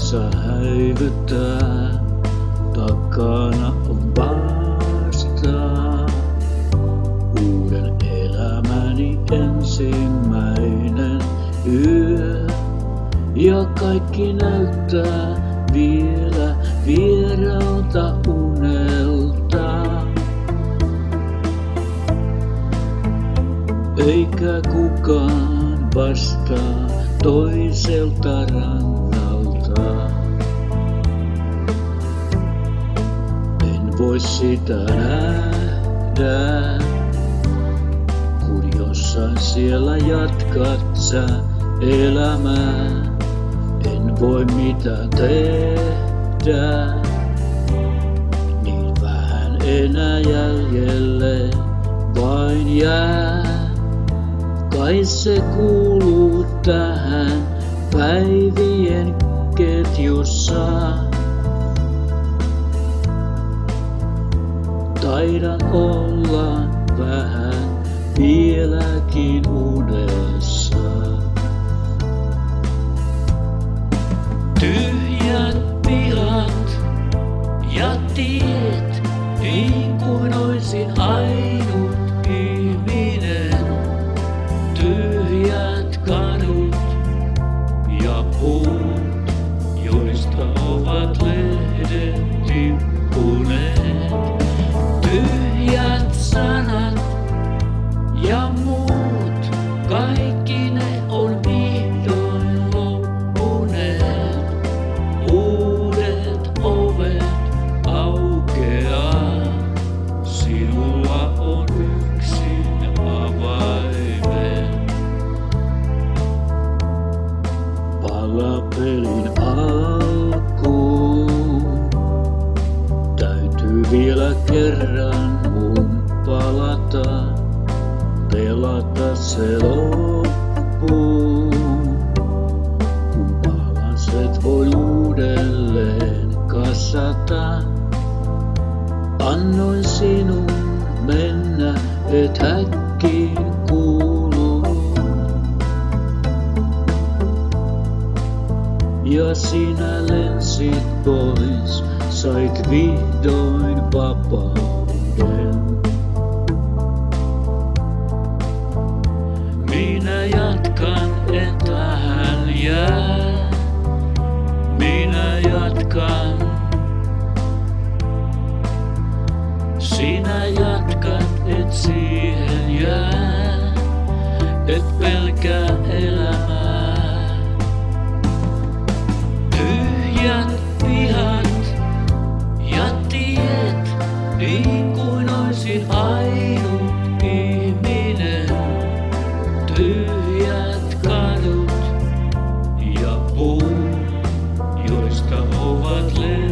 Edessä häivyttää, takana on vasta uuden elämäni ensimmäinen yö. Ja kaikki näyttää vielä vieraalta unelta. Eikä kukaan vastaa toiselta rannalta. En voi sitä nähdä, kun jossain siellä jatkat sä elämää. En voi mitään tehdä, niin vähän enää jäljelle vain jää. Kai se kuuluu tähän päivien ketjussa. Taidan olla vähän vieläkin unessa. Tyhjät pihat ja tiet, niin kuin oisin ainut ihminen. Tyhjät kadut ja puut, joista ovat lehdet tippuneet. Tyhjät sanat ja muut, kaikki ne on vihdoin loppuneet. Uudet ovet aukeaa, sinulla on yksin avaimen. Palapelin alkuun täytyy vielä kerran mun palata, pelata se loppuun. Kun palaset voi uudelleen kasata, annoin sinun mennä, et häkkiin kuulu. Ja sinä lensit pois, sait vihdoin vapauden. Minä jatkan, en tähän jää. Minä jatkan. Sinä jatkat, et siihen jää. Et pelkää elämää. Tyhjät pihat ja tiet, niin kuin oisin ainut ihminen. Tyhjät kadut ja puut, joista ovat lehdet.